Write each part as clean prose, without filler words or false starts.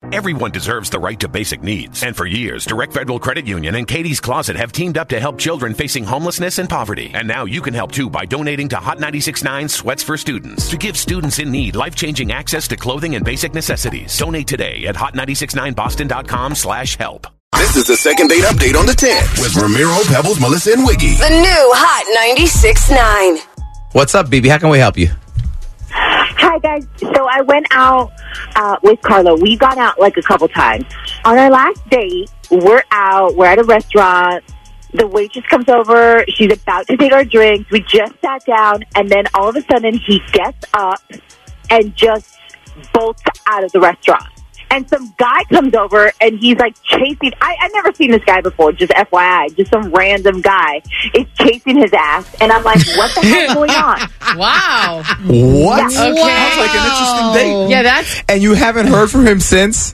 Everyone deserves the right to basic needs. And for years, Direct Federal Credit Union and Katie's Closet have teamed up to help children facing homelessness and poverty. And now you can help too by donating to Hot 96.9 Sweats for Students to give students in need life-changing access to clothing and basic necessities. Donate today at hot969boston.com/help. This is the second date update on the 10th with Ramiro, Pebbles, Melissa, and Wiggy. The new Hot 96.9. What's up, BB? How can we help you? Hi, guys. So I went out with Carlo. We've gone out like a couple times. On our last date, we're out. We're at a restaurant. The waitress comes over. She's about to take our drinks. We just sat down, and then all of a sudden, he gets up and just bolts out of the restaurant. And some guy comes over, and he's like chasing. I've never seen this guy before, just FYI. Just some random guy is chasing his ass. And I'm like, what the hell is going on? Wow. What? Okay. Sounds like an interesting date. Yeah, that's... And you haven't heard from him since?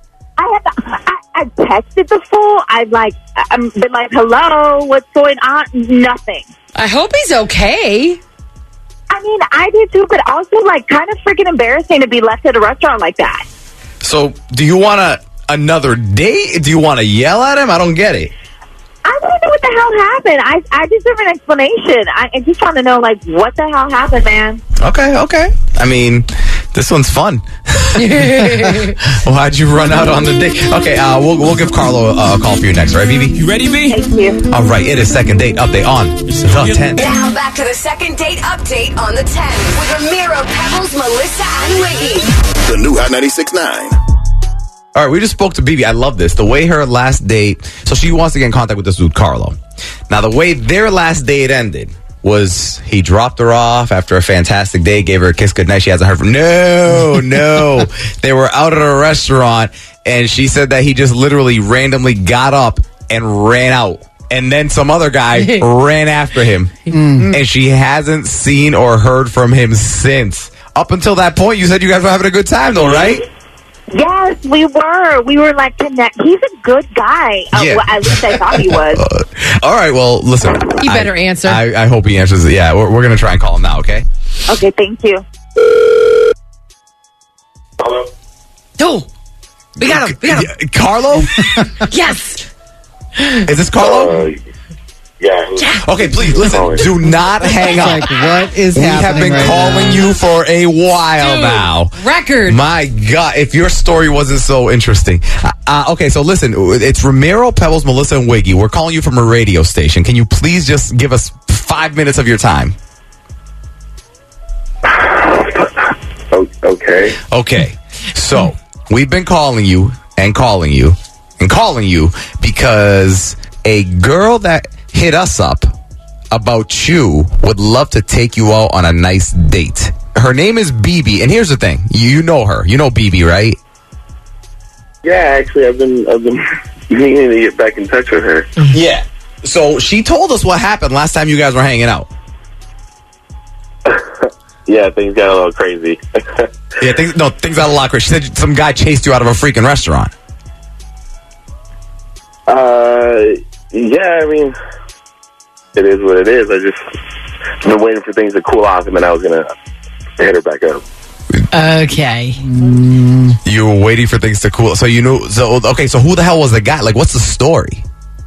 I texted the fool. I've been like, hello, what's going on? Nothing. I hope he's okay. I mean, I did too, but also like kind of freaking embarrassing to be left at a restaurant like that. So, do you want another date? Do you want to yell at him? I don't get it. I want to know what the hell happened. I deserve an explanation. I just want to know, like, what the hell happened, man. Okay. I mean, this one's fun. Why'd you run out on the date? Okay, we'll give Carlo a call for you next, right, BB? You ready, B? Thank you. All right, it is second date update on the 10th. Now back to the second date update on the 10th with Ramiro, Pebbles, Melissa, and Wiggy. The new Hot 96.9. All right, we just spoke to BB. I love this. The way her last date... So she wants to get in contact with this dude, Carlo. Now, the way their last date ended was he dropped her off after a fantastic day, gave her a kiss goodnight. She hasn't heard from... No. They were out at a restaurant, and she said that he just literally randomly got up and ran out. And then some other guy ran after him. And she hasn't seen or heard from him since. Up until that point, you said you guys were having a good time, though, right? Yes, we were. We were like connect. He's a good guy. Yeah. Well, at least I thought he was. All right, well, listen. You better answer. I hope he answers it. Yeah, we're going to try and call him now, okay? Okay, thank you. Hello? Oh, we got him. Carlo? Yes. Is this Carlo? Yeah. Okay, please, listen. Do not hang up. Like, what is We have happening been right calling now? you for a while now. Record. My God, if your story wasn't so interesting. Okay, so listen, it's Ramiro, Pebbles, Melissa, and Wiggy. We're calling you from a radio station. Can you please just give us 5 minutes of your time? Okay. Okay, so we've been calling you and calling you and calling you because a girl that hit us up about you would love to take you out on a nice date. Her name is BB, and here's the thing. You know her. You know BB, right? Yeah, actually, I've been meaning to get back in touch with her. Yeah. So she told us what happened last time you guys were hanging out. Yeah, things got a little crazy. Yeah, things got a lot crazy. She said some guy chased you out of a freaking restaurant. Yeah, I mean, it is what it is. I just been waiting for things to cool off, and then I was gonna hit her back up. Okay. You were waiting for things to cool. So you knew. So okay. So who the hell was the guy? Like, what's the story?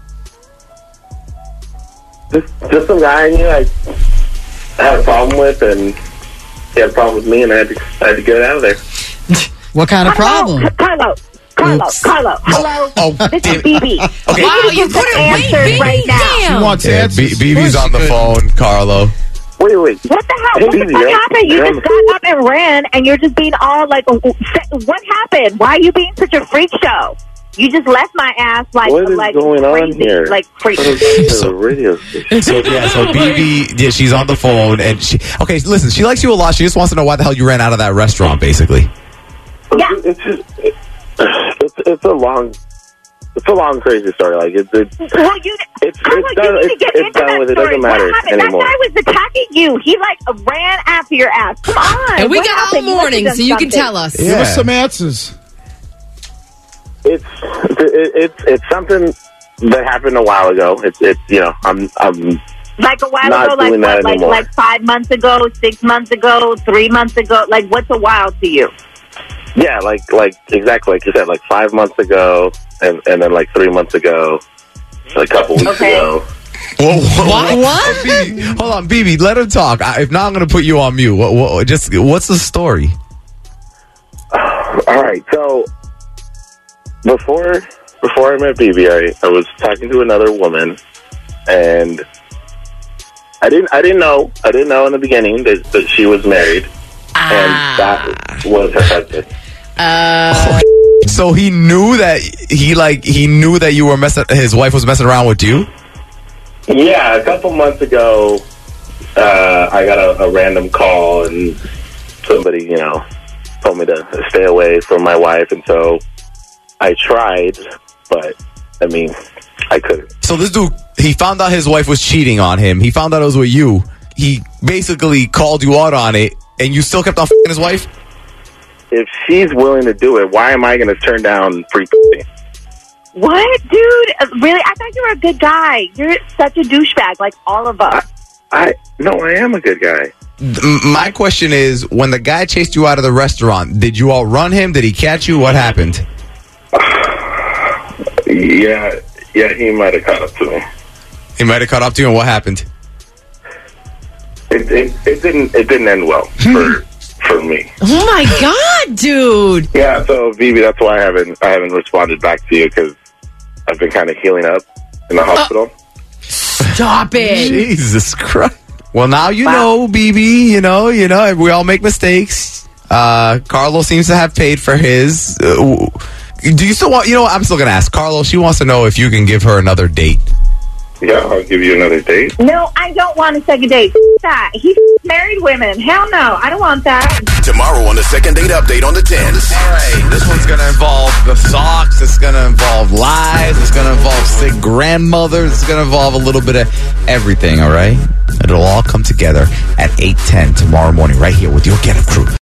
Just some guy I knew I had a problem with, and he had a problem with me, and I had to get out of there. What kind of problem? Carlo. Hello. Oh, This damn is it. BB. Okay. Wow, you put it answers right now. Damn. She wants Yeah, answers. BB's on the phone, Carlo. Wait. What the hell? Hey, What the BB, fuck happened? You just got up and ran, and you're just being all like, what happened? Why are you being such a freak show? You just left my ass like, What is going crazy, on here? like crazy. So- Radio station. So BB, yeah, she's on the phone, and okay, listen, she likes you a lot. She just wants to know why the hell you ran out of that restaurant, basically. Yeah. It's just it's a long crazy story. Like it's Well, you done. need to get It's into done that with. It story. doesn't matter What happened? anymore. That guy was attacking you. He like ran after your ass. Come on. And we What got all happened? You must have morning, done so you can something. tell us. Give us some answers. It's something that happened a while ago. It's you know I'm Like a while not ago, like doing what? that anymore. Like 5 months ago, 6 months ago, 3 months ago. Like what's a while to you? Yeah, like exactly like you said, like 5 months ago, and then like 3 months ago, a couple weeks ago. Whoa, what? BB, hold on, BB, let him talk. If not, I'm going to put you on mute. What's the story? All right, so before I met BB, I was talking to another woman, and I didn't know in the beginning that she was married, and that was her husband. So he knew that he knew that you were his wife was messing around with you? Yeah, a couple months ago, I got a random call, and somebody, told me to stay away from my wife, and so I tried, but I mean, I couldn't. So this dude, he found out his wife was cheating on him. He found out it was with you. He basically called you out on it, and you still kept on f***ing his wife? If she's willing to do it, why am I going to turn down free pussy? What, dude? Really? I thought you were a good guy. You're such a douchebag, like all of us. No, I am a good guy. My question is, when the guy chased you out of the restaurant, did you outrun him? Did he catch you? What happened? Yeah, he might have caught up to me. He might have caught up to you, and what happened? It didn't end well for me. Oh my God, dude! Yeah, so Vivi, that's why I haven't responded back to you, because I've been kind of healing up in the hospital. Stop it! Jesus Christ! Well, now you know, BB. You know, we all make mistakes. Carlos seems to have paid for his. Do you still want? You know what? I'm still gonna ask Carlo. She wants to know if you can give her another date. Yeah, I'll give you another date. No, I don't want a second date. That. He married women. Hell no. I don't want that. Tomorrow on the second date update on the 10s. All right, this one's going to involve the socks. It's going to involve lies. It's going to involve sick grandmothers. It's going to involve a little bit of everything, all right? It'll all come together at 8:10 tomorrow morning right here with your Get Up Crew.